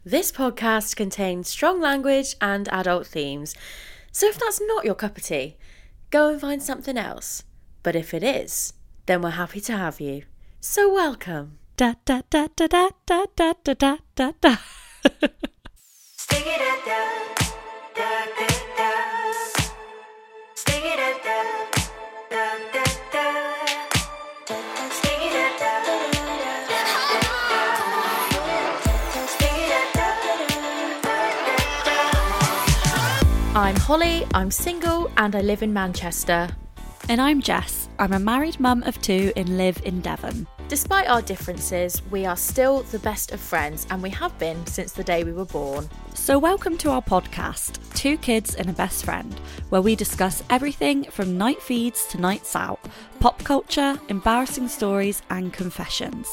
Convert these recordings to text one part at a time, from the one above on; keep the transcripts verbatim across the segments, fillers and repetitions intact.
This podcast contains strong language and adult themes, so if that's not your cup of tea, go and find something else. But if it is, then we're happy to have you. So welcome. Da da da da da da da da da da da. Stick it at da da da da. Stick it at da da da da. Stick it at da da da da. Stick it at da da da da. I'm Holly, I'm single, and I live in Manchester. And I'm Jess. I'm a married mum of two and live in Devon. Despite our differences, we are still the best of friends, and we have been since the day we were born. So welcome to our podcast, Two Kids and a Best Friend, where we discuss everything from night feeds to nights out, pop culture, embarrassing stories and confessions.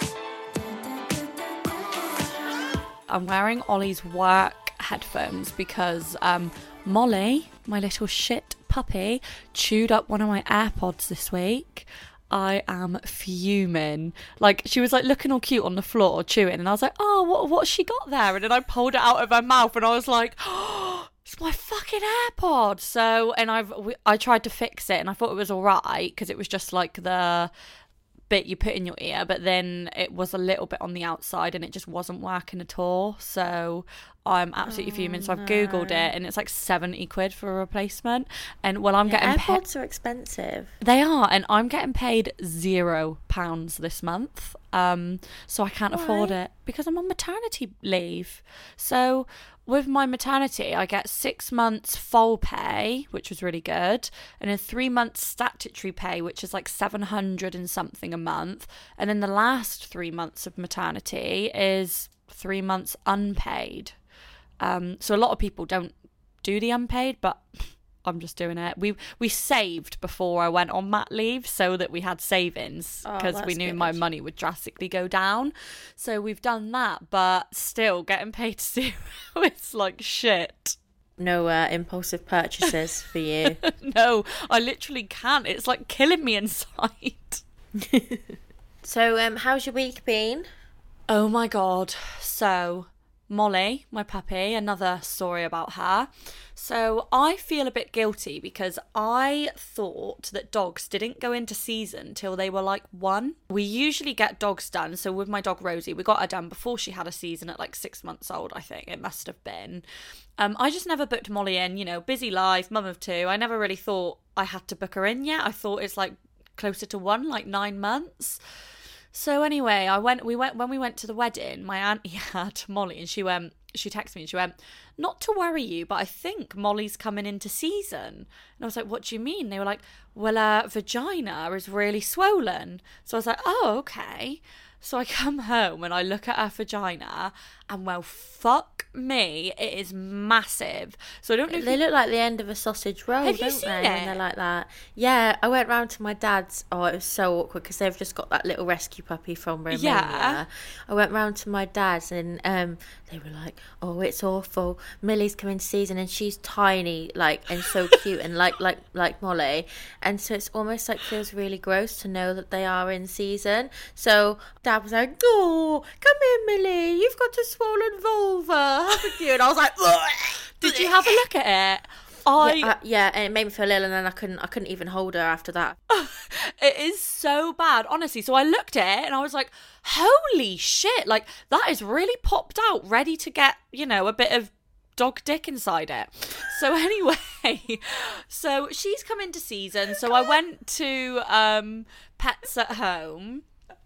I'm wearing Ollie's work headphones because um, Molly, my little shit puppy, chewed up one of my AirPods this week. I am fuming. Like, she was like looking all cute on the floor chewing, and I was like, oh, what what's she got there? And then I pulled it out of her mouth and I was like, oh, it's my fucking AirPod. So, and I've I tried to fix it and I thought it was all right because it was just like the bit you put in your ear, but then it was a little bit on the outside and it just wasn't working at all. So I'm absolutely oh, fuming. So I've no. googled it and it's like seventy quid for a replacement. And well, I'm yeah, getting AirPods pa- are expensive. They are, and I'm getting paid zero pounds this month. Um, so I can't Why? afford it because I'm on maternity leave. So with my maternity, I get six months full pay, which was really good, and then three months statutory pay, which is like seven hundred and something a month. And then the last three months of maternity is three months unpaid. Um, so a lot of people don't do the unpaid, but I'm just doing it. We we saved before I went on mat leave so that we had savings because oh, we knew good. my money would drastically go down. So we've done that, but still getting paid zero. It's like shit. No uh, impulsive purchases for you. No, I literally can't. It's like killing me inside. So um, how's your week been? Oh my God. So Molly, my puppy, another story about her. So I feel a bit guilty because I thought that dogs didn't go into season till they were like one. We usually get dogs done. So with my dog Rosie, we got her done before she had a season at like six months old, I think it must have been. Um, I just never booked Molly in, you know, busy life, mum of two. I never really thought I had to book her in yet. I thought it's like closer to one, like nine months. So anyway, I went. We went when we went to the wedding. My auntie had Molly, and she went. She texted me and she went, "Not to worry you, but I think Molly's coming into season." And I was like, "What do you mean?" They were like, "Well, her vagina is really swollen." So I was like, "Oh, okay." So I come home and I look at her vagina, and well, fuck me, it is massive. So I don't know. If they you... look like the end of a sausage roll, Have don't you seen they? it? And they're like that. Yeah, I went round to my dad's. Oh, it was so awkward because they've just got that little rescue puppy from Romania. Yeah. I went round to my dad's and um, they were like, "Oh, it's awful. Millie's coming to season and she's tiny, like, and so cute and like like like Molly." And so it's almost like feels really gross to know that they are in season. So Dad was like, "Oh, come here, Millie. You've got a swollen vulva, haven't you?" And I was like, ugh. Did you have a look at it? I yeah, uh, yeah, and it made me feel ill, and then I couldn't, I couldn't even hold her after that. It is so bad, honestly. So I looked at it and I was like, "Holy shit! Like that is really popped out, ready to get, you know, a bit of dog dick inside it." So anyway, so she's come into season. So I went to um, Pets at Home.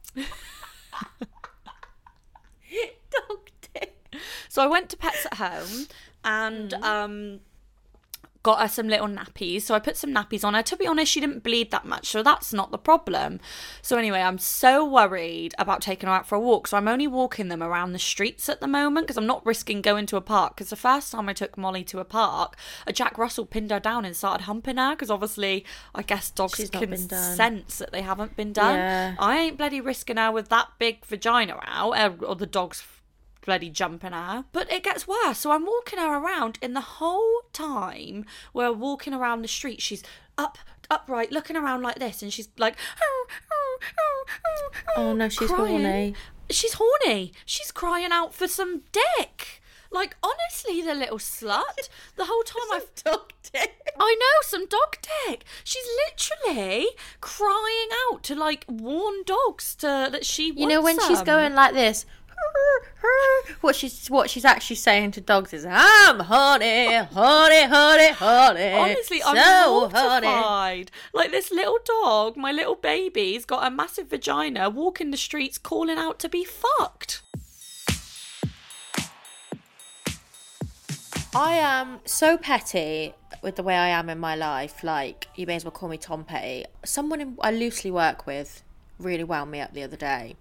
Dog dick. So I went to Pets at Home and mm. um got her some little nappies. So I put some nappies on her. To be honest, she didn't bleed that much, so that's not the problem. So anyway, I'm so worried about taking her out for a walk. So I'm only walking them around the streets at the moment because I'm not risking going to a park. Because the first time I took Molly to a park, a Jack Russell pinned her down and started humping her because obviously I guess dogs She's can sense that they haven't been done. Yeah. I ain't bloody risking her with that big vagina out, or the dog's bloody jumping her. But it gets worse. So I'm walking her around, and the whole time we're walking around the street, she's up upright looking around like this, and she's like, oh, oh, oh, oh, oh no, she's crying. horny. she's horny. She's crying out for some dick. Like, honestly, the little slut. The whole time I've... dog dick. I know, some dog dick. She's literally crying out to, like, warn dogs to that she wants You know, when some. she's going like this, what she's what she's actually saying to dogs is, I'm horny, horny, horny, horny. Honestly, I'm so mortified. horny. Like, this little dog, my little baby's got a massive vagina, walking the streets calling out to be fucked. I am so petty with the way I am in my life. Like, you may as well call me Tom Petty. Someone in, I loosely work with really wound me up the other day.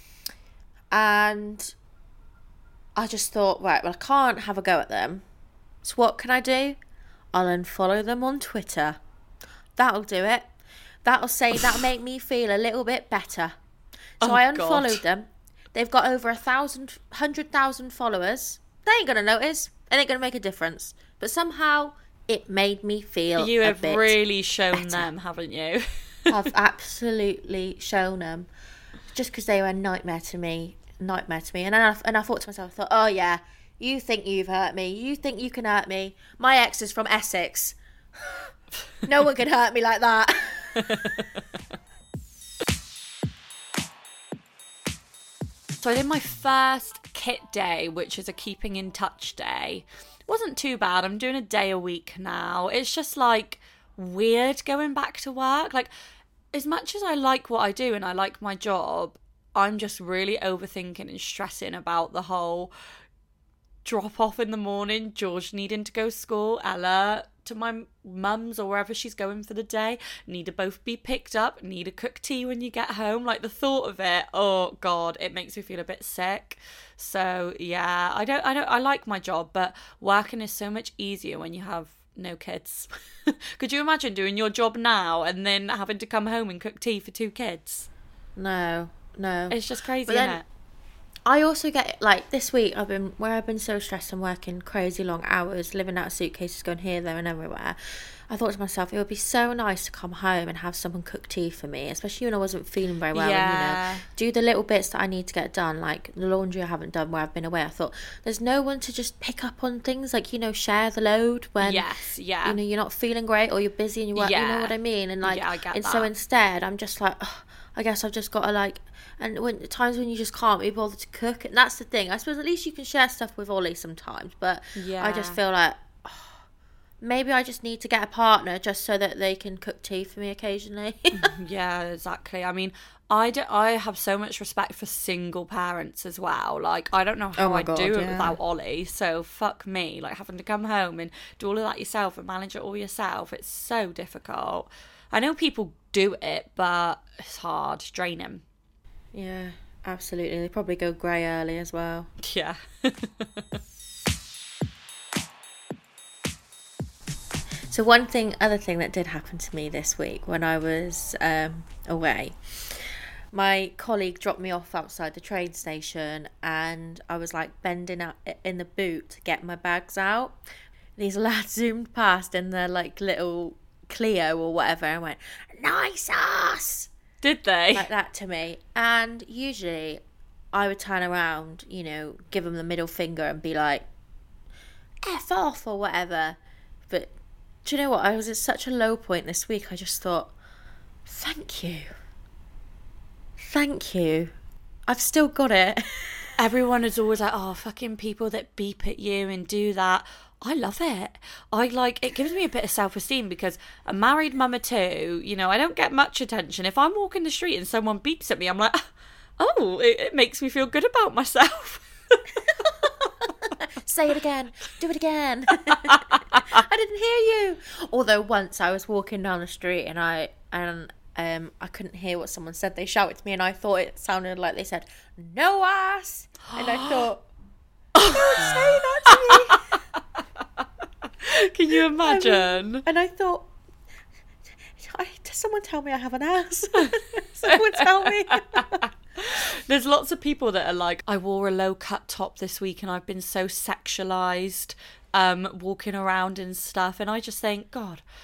And I just thought, right, well, I can't have a go at them. So what can I do? I'll unfollow them on Twitter. That'll do it. That'll say, that'll make me feel a little bit better. So Oh, I unfollowed God. them. They've got over a thousand, hundred thousand followers. They ain't going to notice. It ain't going to make a difference. But somehow it made me feel You a have bit really shown better. them, haven't you? I've absolutely shown them. Just because they were a nightmare to me. Nightmare to me. And then I, and I thought to myself, I thought, oh yeah, you think you've hurt me. You think you can hurt me. My ex is from Essex. No one can hurt me like that. So I did my first kit day, which is a keeping in touch day. Wasn't too bad. I'm doing a day a week now. It's just like weird going back to work. Like, as much as I like what I do and I like my job, I'm just really overthinking and stressing about the whole drop off in the morning, George needing to go to school, Ella to my mum's or wherever she's going for the day, need to both be picked up, need to cook tea when you get home. Like, the thought of it, oh God, it makes me feel a bit sick. So yeah, I don't, I don't, I like my job, but working is so much easier when you have no kids. Could you imagine doing your job now and then having to come home and cook tea for two kids? No, no. It's just crazy, But then- isn't it? I also get, like, this week I've been, where I've been so stressed and working crazy long hours, living out of suitcases, going here, there and everywhere. I thought to myself, it would be so nice to come home and have someone cook tea for me, especially when I wasn't feeling very well. Yeah. And, you know, do the little bits that I need to get done, like the laundry I haven't done where I've been away. I thought, there's no one to just pick up on things, like, you know, share the load when, Yes, yeah. you know, you're not feeling great or you're busy and you work, you Yeah. know what I mean? And, like, Yeah, I get and so that. instead, I'm just like, oh, I guess I've just got to, like, and when times when you just can't be bothered to cook, and that's the thing. I suppose at least you can share stuff with Ollie sometimes, but I just Yeah. feel like oh, maybe I just need to get a partner just so that they can cook tea for me occasionally. Yeah, exactly. I mean, I, do, I have so much respect for single parents as well. Like, I don't know how Oh my I'd God, do it yeah. without Ollie. So, fuck me. Like, having to come home and do all of that yourself and manage it all yourself. It's so difficult. I know people do it, but it's hard. It's draining. Yeah, absolutely. They probably go grey early as well. Yeah. So one thing, other thing that did happen to me this week when I was um, away, my colleague dropped me off outside the train station, and I was like bending up in the boot to get my bags out. These lads zoomed past in their like little Clio or whatever and went, "Nice ass!" Did they? like that to me. And usually I would turn around, you know, give them the middle finger and be like, F off or whatever. But do you know what? I was at such a low point this week. I just thought, thank you. Thank you. I've still got it. Everyone is always like, oh, fucking people that beep at you and do that. I love it. I like, it gives me a bit of self-esteem because a married mama too, you know, I don't get much attention. If I'm walking the street and someone beeps at me, I'm like, oh, it, it makes me feel good about myself. Say it again. Do it again. I didn't hear you. Although once I was walking down the street and I and um I couldn't hear what someone said. They shouted to me and I thought it sounded like they said, "No ass." And I thought, don't say that to me. Can you I mean, imagine? and I thought, I, does someone tell me I have an ass? Someone tell me. There's lots of people that are like, I wore a low cut top this week and I've been so sexualized um, walking around and stuff. And I just think, God,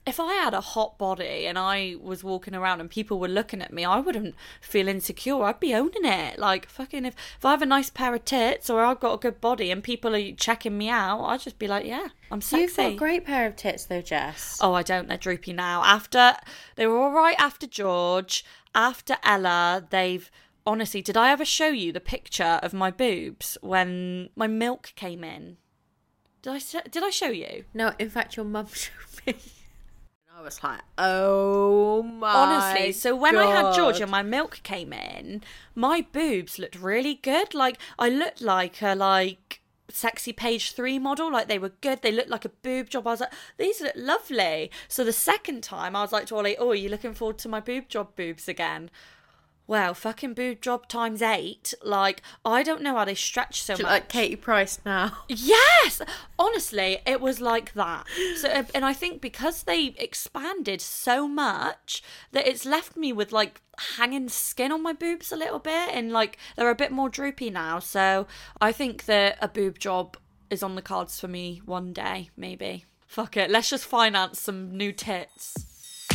if I had a hot body and I was walking around and people were looking at me, I wouldn't feel insecure. I'd be owning it. Like, fucking, if, if I have a nice pair of tits or I've got a good body and people are checking me out, I'd just be like, yeah, I'm sexy. You've got a great pair of tits though, Jess. Oh, I don't. They're droopy now. After, they were all right after George. After Ella, they've... Honestly, did I ever show you the picture of my boobs when my milk came in? Did I, sh- did I show you? No, in fact, your mum showed me. I was like, oh my Honestly, so when I had God. George and my milk came in, my boobs looked really good. Like, I looked like a, like, sexy page three model. Like, they were good. They looked like a boob job. I was like, these look lovely. So the second time, I was like to Ollie, oh, are you looking forward to my boob job boobs again? Well, fucking boob job times eight. Like, I don't know how they stretch so She much. look like Katie Price now. Yes, honestly, it was like that. So, and I think because they expanded so much that it's left me with like hanging skin on my boobs a little bit, and like they're a bit more droopy now. So I think that a boob job is on the cards for me one day, maybe. Fuck it, let's just finance some new tits.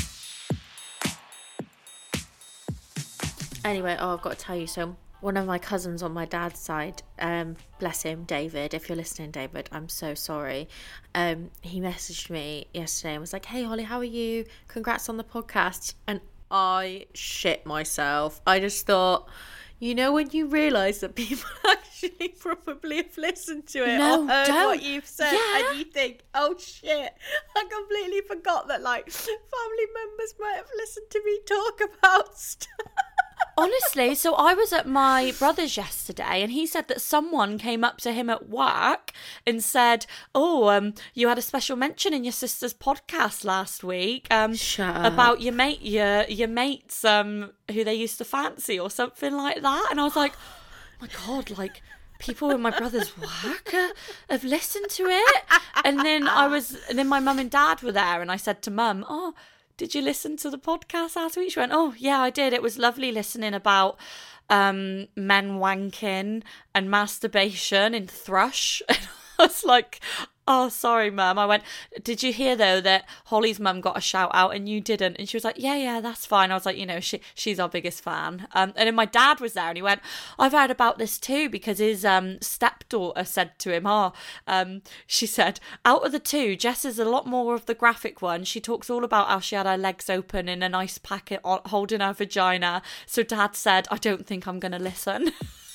Anyway, oh, I've got to tell you, so one of my cousins on my dad's side, um, bless him, David, if you're listening, David, I'm so sorry. Um, he messaged me yesterday and was like, hey, Holly, how are you? Congrats on the podcast. And I shit myself. I just thought, you know, when you realise that people actually probably have listened to it No, or heard don't. what you've said, Yeah. and you think, oh shit, I completely forgot that, like, family members might have listened to me talk about stuff. Honestly, so I was at my brother's yesterday and he said that someone came up to him at work and said, oh, um, you had a special mention in your sister's podcast last week um, Shut up. about your mate, your, your mates um, who they used to fancy or something like that. And I was like, oh my God, like... people in my brother's work uh, have listened to it. And then I was, and then my mum and dad were there and I said to mum, oh, did you listen to the podcast last week? She went, oh, yeah, I did. It was lovely listening about um, men wanking and masturbation in thrush. And I was like, oh, sorry, mum. I went, did you hear, though, that Holly's mum got a shout out and you didn't? And she was like, yeah, yeah, that's fine. I was like, you know, she she's our biggest fan. Um, and then my dad was there and he went, I've heard about this too, because his um, stepdaughter said to him, oh, um, she said, out of the two, Jess is a lot more of the graphic one. She talks all about how she had her legs open in an ice packet o- holding her vagina. So dad said, I don't think I'm going to listen.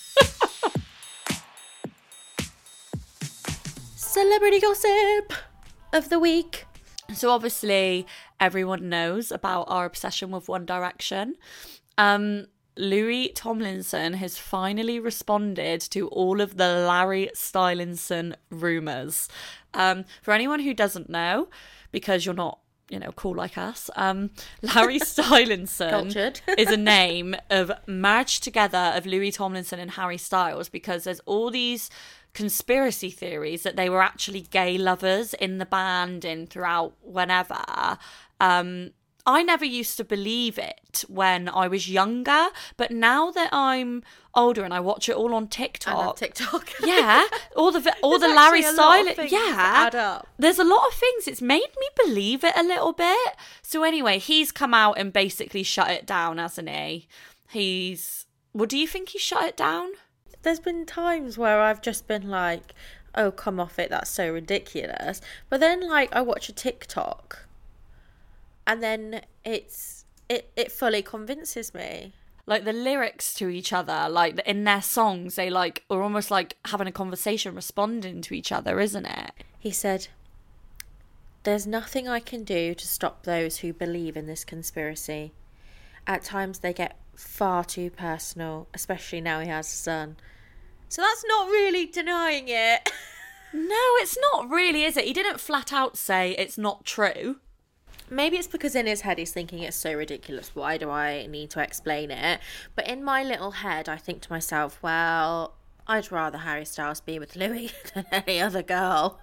Celebrity gossip of the week. So obviously everyone knows about our obsession with One Direction. Um, Louis Tomlinson has finally responded to all of the Larry Stylinson rumours. Um, for anyone who doesn't know, because you're not, you know, cool like us, um, Larry Stylinson Cultured. is a name of merged together of Louis Tomlinson and Harry Styles, because there's all these conspiracy theories that they were actually gay lovers in the band and throughout whenever. Um, I never used to believe it when I was younger, but now that I'm older and I watch it all on TikTok, I love TikTok. yeah, all the all the There's Larry actually a lot of Styling, things yeah, that add up. there's a lot of things. It's made me believe it a little bit. So anyway, he's come out and basically shut it down, hasn't he? He's. Well, do you think he shut it down? There's been times where I've just been like, oh, come off it, that's so ridiculous. But then, like, I watch a TikTok and then it's it, it fully convinces me. Like the lyrics to each other, like in their songs, they like are almost like having a conversation, responding to each other, isn't it? He said, there's nothing I can do to stop those who believe in this conspiracy. At times they get far too personal, especially now he has a son. So that's not really denying it. No, it's not really, is it? He didn't flat out say it's not true. Maybe it's because in his head he's thinking it's so ridiculous, why do I need to explain it? But in my little head, I think to myself, well, I'd rather Harry Styles be with Louis than any other girl.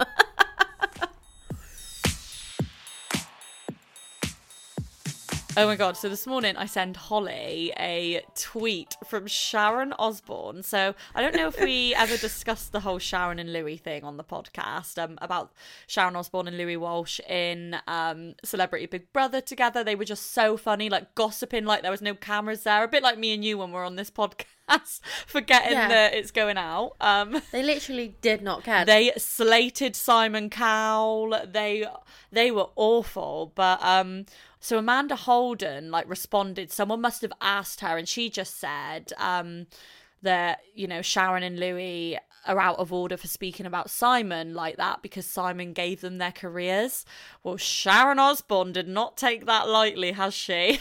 Oh my God. So this morning I sent Holly a tweet from Sharon Osbourne. So I don't know if we ever discussed the whole Sharon and Louis thing on the podcast, um, about Sharon Osbourne and Louis Walsh in um, Celebrity Big Brother together. They were just so funny, like gossiping like there was no cameras there. A bit like me and you when we're on this podcast, forgetting Yeah. that it's going out. Um, They literally did not care. They slated Simon Cowell. They they were awful. But um, so Amanda Holden like responded. Someone must have asked her, and she just said um that, you know, Sharon and Louis are out of order for speaking about Simon like that because Simon gave them their careers. Well, Sharon Osbourne did not take that lightly, has she?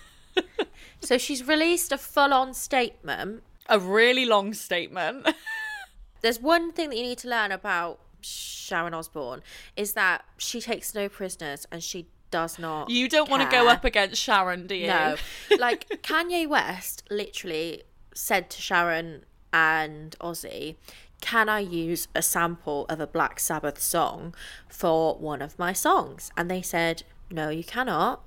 So she's released a full-on statement. A really long statement. There's one thing that you need to learn about Sharon Osbourne is that she takes no prisoners and she does not You don't want to go care. up against Sharon, do you? No. Like, Kanye West literally said to Sharon and Ozzy, can I use a sample of a Black Sabbath song for one of my songs? And they said, no, you cannot.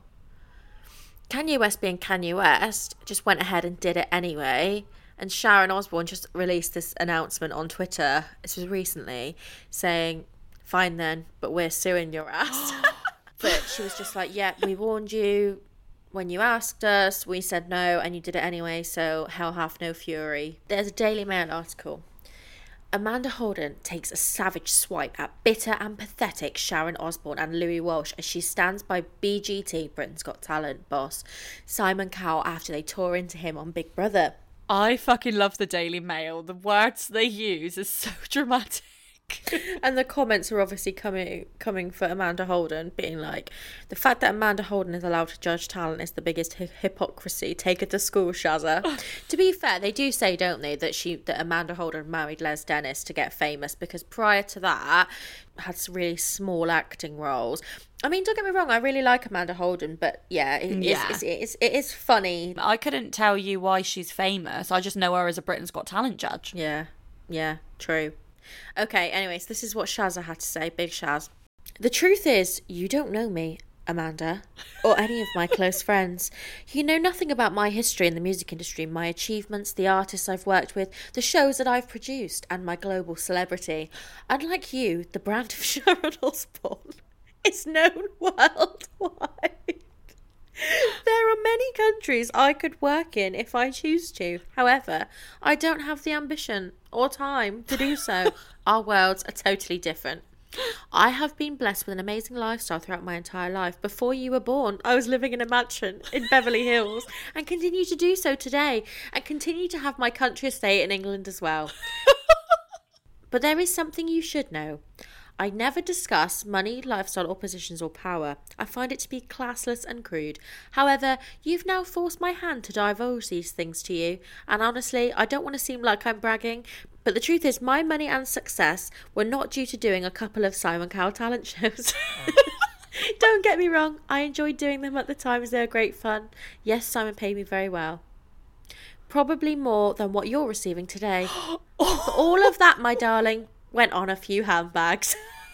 Kanye West, being Kanye West, just went ahead and did it anyway. And Sharon Osbourne just released this announcement on Twitter, this was recently, saying, fine then, but we're suing your ass. But she was just like, yeah, we warned you when you asked us, we said no, and you did it anyway, so hell hath no fury. There's a Daily Mail article. Amanda Holden takes a savage swipe at bitter and pathetic Sharon Osbourne and Louis Walsh as she stands by B G T, Britain's Got Talent boss, Simon Cowell after they tore into him on Big Brother. I fucking love the Daily Mail. The words they use is so dramatic. And the comments are obviously coming coming for Amanda Holden, being like, the fact that Amanda Holden is allowed to judge talent is the biggest hi- hypocrisy. Take her to school, Shazza. To be fair, they do say, don't they, that she that Amanda Holden married Les Dennis to get famous, because prior to that had some really small acting roles. I mean, don't get me wrong, I really like Amanda Holden, but yeah, it, Yeah. It's, it's, it's, it is funny. I couldn't tell you why she's famous. I just know her as a Britain's Got Talent judge. Yeah, yeah, true. Okay, anyways, this is what Shazza had to say, Big Shaz. The truth is, you don't know me, Amanda, or any of my close friends. You know nothing about my history in the music industry, my achievements, the artists I've worked with, the shows that I've produced, and my global celebrity. Unlike you, the brand of Sharon Osbourne is known worldwide. There are many countries I could work in if I choose to. However, I don't have the ambition or time to do so. Our worlds are totally different. I have been blessed with an amazing lifestyle throughout my entire life. Before you were born, I was living in a mansion in Beverly Hills and continue to do so today, and continue to have my country estate in England as well. But there is something you should know. I never discuss money, lifestyle, or positions or power. I find it to be classless and crude. However, you've now forced my hand to divulge these things to you, and honestly, I don't want to seem like I'm bragging, but the truth is my money and success were not due to doing a couple of Simon Cowell talent shows. Don't get me wrong, I enjoyed doing them at the time as they were great fun. Yes, Simon paid me very well. Probably more than what you're receiving today. But all of that, my darling, went on a few handbags.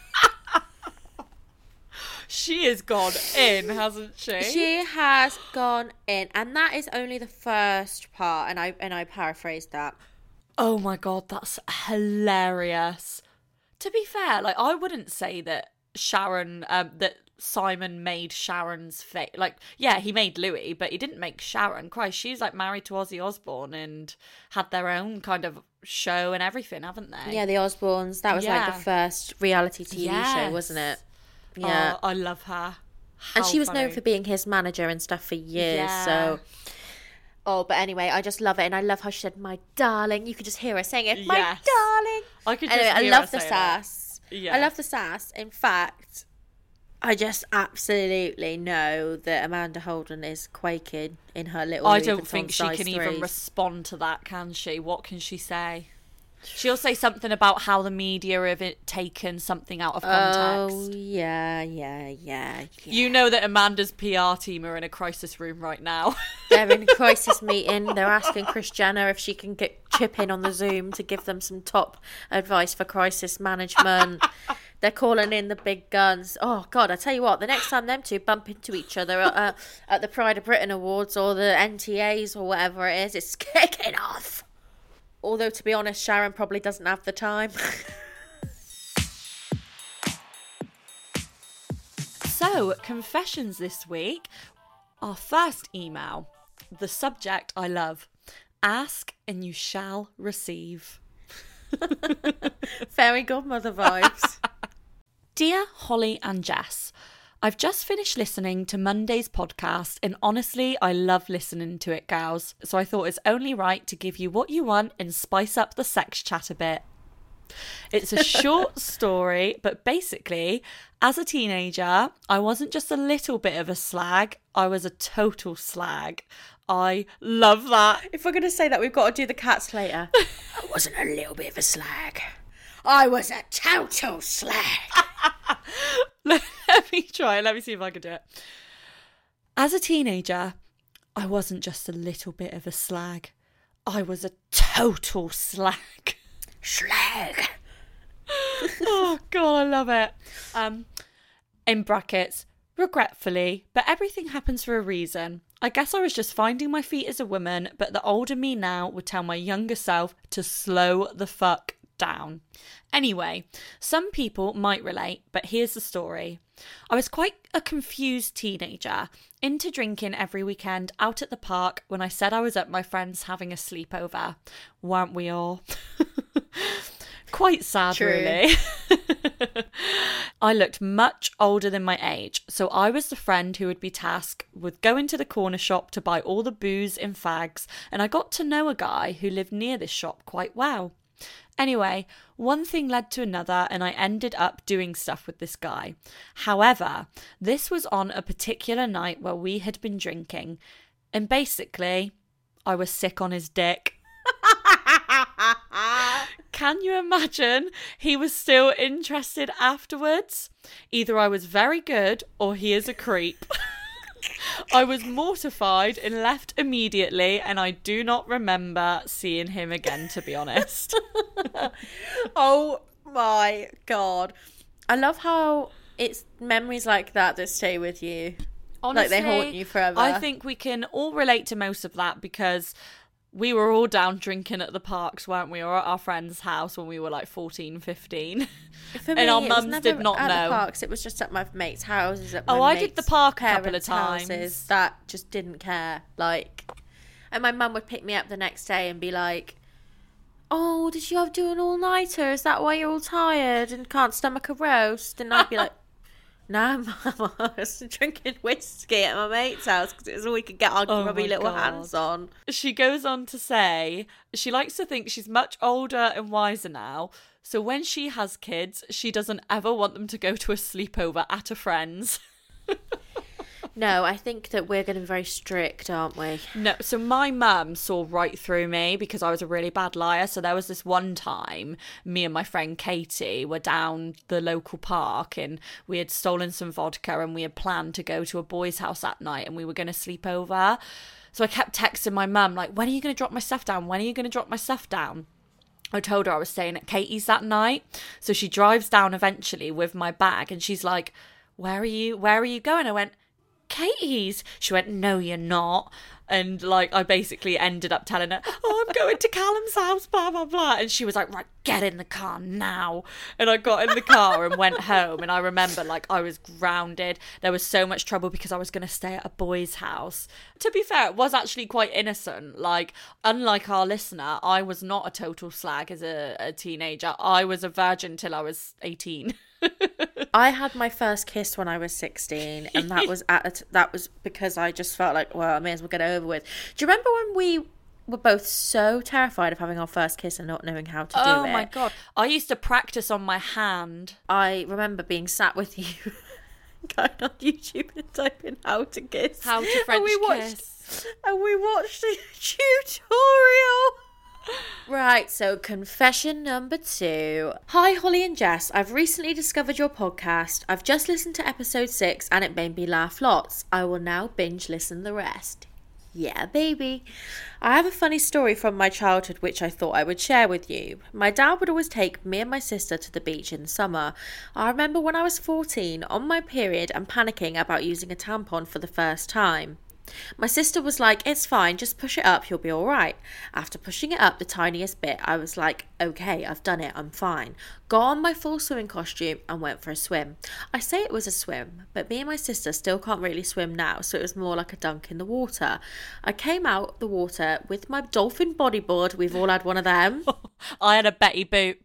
She has gone in, hasn't she? She has gone in, and that is only the first part, and I and I paraphrased that. Oh my God, that's hilarious. To be fair, like, I wouldn't say that Sharon, um, that Simon made Sharon's face. Like, yeah, he made Louis, but he didn't make Sharon. Christ, she's like married to Ozzy Osbourne and had their own kind of show and everything, haven't they? Yeah, the Osbournes. That was like Yeah. the first reality T V show, Yes. wasn't it? Yeah. Oh, I love her. And How she was funny. known for being his manager and stuff for years. Yeah. So, oh, but anyway, I just love it, and I love how she said, "My darling." You could just hear her saying it, "My Yes. darling." I could just Anyway, I hear love her the saying it. sass. Yeah. I love the sass. In fact, I just absolutely know that Amanda Holden is quaking in her little. I Louis don't Vuitton think she size can even threes. respond to that, can she? What can she say? She'll say something about how the media have it taken something out of context. Oh yeah, yeah, yeah, yeah. You know that Amanda's P R team are in a crisis room right now. They're in a crisis meeting. They're asking Kris Jenner if she can get chip in on the Zoom to give them some top advice for crisis management. They're calling in the big guns. Oh, God, I tell you what, the next time them two bump into each other at, uh, at the Pride of Britain Awards or the N T As or whatever it is, it's kicking off. Although, to be honest, Sharon probably doesn't have the time. So, confessions this week. Our first email. The subject I love. Ask and you shall receive. Fairy godmother vibes. Dear Holly and Jess, I've just finished listening to Monday's podcast and honestly, I love listening to it, gals. So I thought it's only right to give you what you want and spice up the sex chat a bit. It's a short story, but basically, as a teenager, I wasn't just a little bit of a slag, I was a total slag. I love that. If we're going to say that, we've got to do the cats later. I wasn't a little bit of a slag. I was a total slag. Let me try. Let me see if I can do it. As a teenager, I wasn't just a little bit of a slag. I was a total slag. Slag. Oh, God, I love it. Um, in brackets, regretfully, but everything happens for a reason. I guess I was just finding my feet as a woman, but the older me now would tell my younger self to slow the fuck down. Anyway, some people might relate, but here's the story. I was quite a confused teenager, into drinking every weekend out at the park when I said I was at my friend's having a sleepover. Weren't we all? Quite sad, True. really. I looked much older than my age, so I was the friend who would be tasked with going to the corner shop to buy all the booze and fags, and I got to know a guy who lived near this shop quite well. Anyway, one thing led to another and I ended up doing stuff with this guy. However, this was on a particular night where we had been drinking, and basically, I was sick on his dick. Can you imagine? He was still interested afterwards. Either I was very good or he is a creep. I was mortified and left immediately, and I do not remember seeing him again, to be honest. Oh my God. I love how it's memories like that that stay with you. Honestly, like they haunt you forever. I think we can all relate to most of that because we were all down drinking at the parks, weren't we? Or at our friend's house when we were like fourteen, fifteen. For me, and our it was mums never did not at know. The parks. It was just at my mates' houses. At my Oh, I did the mates' park a couple of parents' houses times. that just didn't care. Like, and my mum would pick me up the next day and be like, "Oh, did you have to do an all-nighter? Is that why you're all tired and can't stomach a roast?" And I'd be like, "No, Mum, I was drinking whiskey at my mate's house because it was all we could get our Oh grubby my little God. hands on." She goes on to say she likes to think she's much older and wiser now, so when she has kids, she doesn't ever want them to go to a sleepover at a friend's. No, I think that we're going to be very strict, aren't we? No, so my mum saw right through me because I was a really bad liar. So there was this one time, me and my friend Katie were down the local park and we had stolen some vodka and we had planned to go to a boy's house that night and we were going to sleep over. So I kept texting my mum, like, when are you going to drop my stuff down? When are you going to drop my stuff down? I told her I was staying at Katie's that night. So she drives down eventually with my bag and she's like, where are you? Where are you going? I went, Katie's. She went, no, you're not. And like, I basically ended up telling her, oh, I'm going to Callum's house, blah, blah, blah. And she was like, right, get in the car now. And I got in the car and went home. And I remember like I was grounded. There was so much trouble because I was going to stay at a boy's house. To be fair, it was actually quite innocent. Like, unlike our listener, I was not a total slag as a, a teenager. I was a virgin till I was eighteen. I had my first kiss when I was sixteen, and that was at a t- that was because I just felt like, well, I may as well get it over with. Do you remember when we were both so terrified of having our first kiss and not knowing how to do it? Oh my God. I used to practice on my hand. I remember being sat with you, going on YouTube and typing how to kiss. How to French and we watched, kiss. And we watched a tutorial. Right, so confession number two. Hi, Holly and Jess. I've recently discovered your podcast. I've just listened to episode six and it made me laugh lots. I will now binge listen the rest. Yeah, baby. I have a funny story from my childhood which I thought I would share with you. My dad would always take me and my sister to the beach in summer. I remember when I was fourteen, on my period, and panicking about using a tampon for the first time. My sister was like, it's fine, just push it up, you'll be alright. After pushing it up the tiniest bit, I was like, okay, I've done it, I'm fine. Got on my full swimming costume and went for a swim. I say it was a swim, but me and my sister still can't really swim now, so it was more like a dunk in the water. I came out the water with my dolphin bodyboard, we've all had one of them. I had a Betty Boop.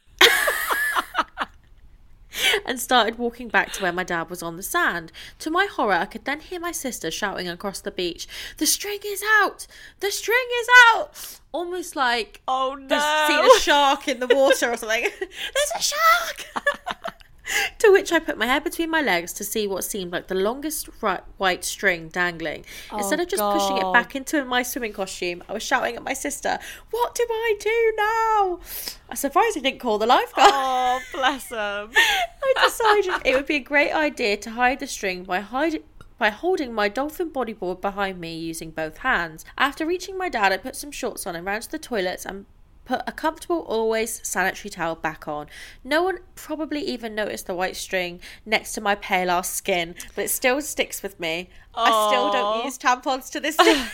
And started walking back to where my dad was on the sand. To my horror, I could then hear my sister shouting across the beach, "The string is out! The string is out!" Almost like, oh no, there's seen a shark in the water or something. There's a shark! To which I put my head between my legs to see what seemed like the longest right, white string dangling. Oh, Instead of just God. pushing it back into my swimming costume, I was shouting at my sister, "What do I do now?" I'm surprised he didn't call the lifeguard. Oh, bless him. I decided it would be a great idea to hide the string by hiding by holding my dolphin bodyboard behind me using both hands. After reaching my dad, I put some shorts on and ran to the toilets and put a comfortable Always sanitary towel back on. No one probably even noticed the white string next to my pale ass skin, but it still sticks with me. I still don't Aw. use tampons to this day.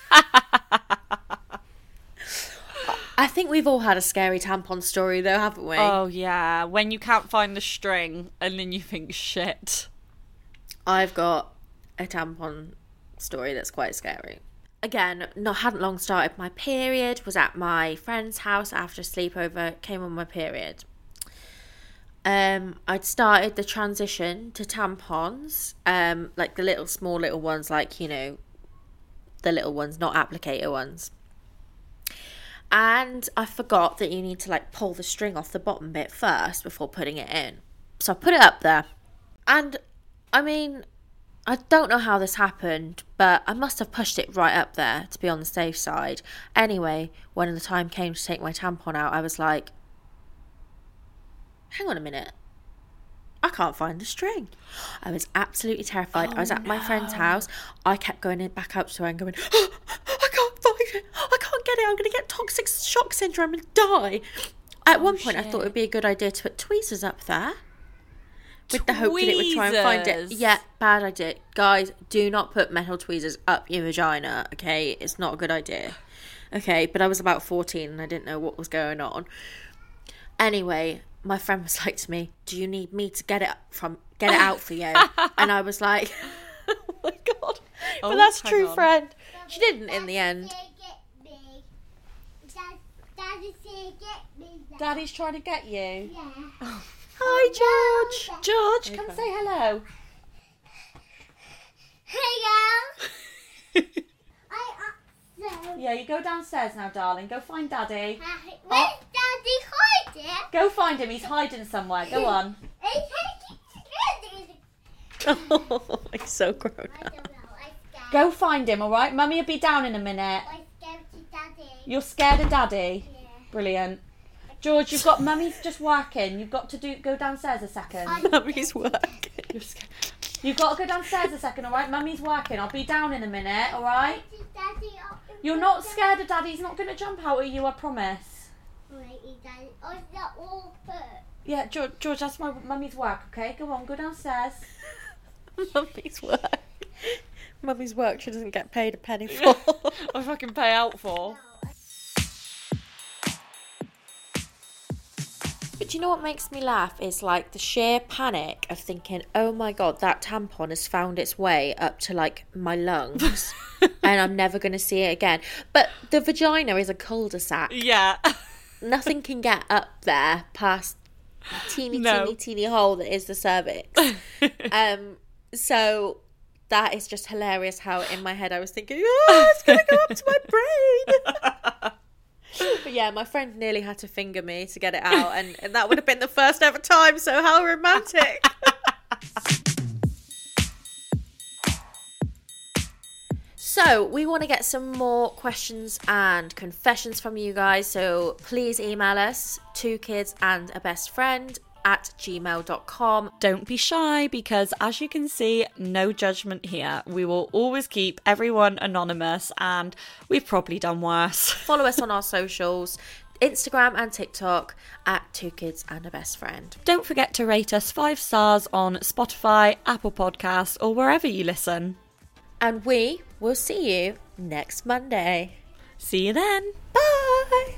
I think we've all had a scary tampon story though, haven't we? Oh yeah, when you can't find the string and then you think, shit. I've got a tampon story that's quite scary. Again, not hadn't long started my period, was at my friend's house after a sleepover, came on my period. Um, I'd started the transition to tampons, um, like the little small little ones, like, you know, the little ones, not applicator ones. And I forgot that you need to like pull the string off the bottom bit first before putting it in. So I put it up there. And I mean, I don't know how this happened, but I must have pushed it right up there to be on the safe side. Anyway, when the time came to take my tampon out, I was like, hang on a minute. I can't find the string. I was absolutely terrified. Oh, I was at my no. friend's house. I kept going in back up to her and going, oh, I can't find it. I can't get it. I'm going to get toxic shock syndrome and die. At Oh, one point, I thought it would be a good idea to put tweezers up there. With the hope that it would try and find it. Tweezers? Yeah, bad idea. Guys, do not put metal tweezers up your vagina, okay? It's not a good idea. Okay, but I was about fourteen and I didn't know what was going on. Anyway, my friend was like to me, "Do you need me to get it from get it out for you?" And I was like, "Oh my god!" But Oh, that's hang true, on. friend. She didn't in the end. Daddy said get me. Daddy's trying to get you. Yeah. Hi, George. George, come Okay. say hello. Hey, girl. I also. Yeah, you go downstairs now, darling. Go find Daddy. Where's Daddy hiding? Go find him. He's hiding somewhere. Go on. He's taking Oh, he's so grown I up. don't know. I'm scared. Go find him, all right? Mummy will be down in a minute. I'm scared to Daddy. You're scared of Daddy? Yeah. Brilliant. George, you've got Mummy's just working. You've got to do go downstairs a second. I- Mummy's work. You're scared. You've got to go downstairs a second, all right? Mummy's working. I'll be down in a minute, all right? Daddy up in You're not scared of Daddy. He's not going to jump out at you, I promise. Wait, Daddy. Oh, is that all put? Yeah, George, George, that's my Mummy's work, okay? Go on, go downstairs. Mummy's work. Mummy's work she doesn't get paid a penny for. I fucking pay out for. But do you know what makes me laugh is like the sheer panic of thinking, oh my god, that tampon has found its way up to like my lungs and I'm never going to see it again. But the vagina is a cul-de-sac. Yeah. Nothing can get up there past the teeny, No. teeny, teeny hole that is the cervix. um, so that is just hilarious how in my head I was thinking, oh, it's going to go up to my brain. But yeah, my friend nearly had to finger me to get it out, and, and that would have been the first ever time, so how romantic. So we want to get some more questions and confessions from you guys, so please email us, two kids and a best friend at gmail dot com. Don't be shy, because as you can see, no judgment here. We will always keep everyone anonymous, and we've probably done worse. Follow us on our socials, Instagram and TikTok at Two Kids and a Best Friend. Don't forget to rate us five stars on Spotify, Apple Podcasts, or wherever you listen. And we will see you next Monday. See you then. Bye!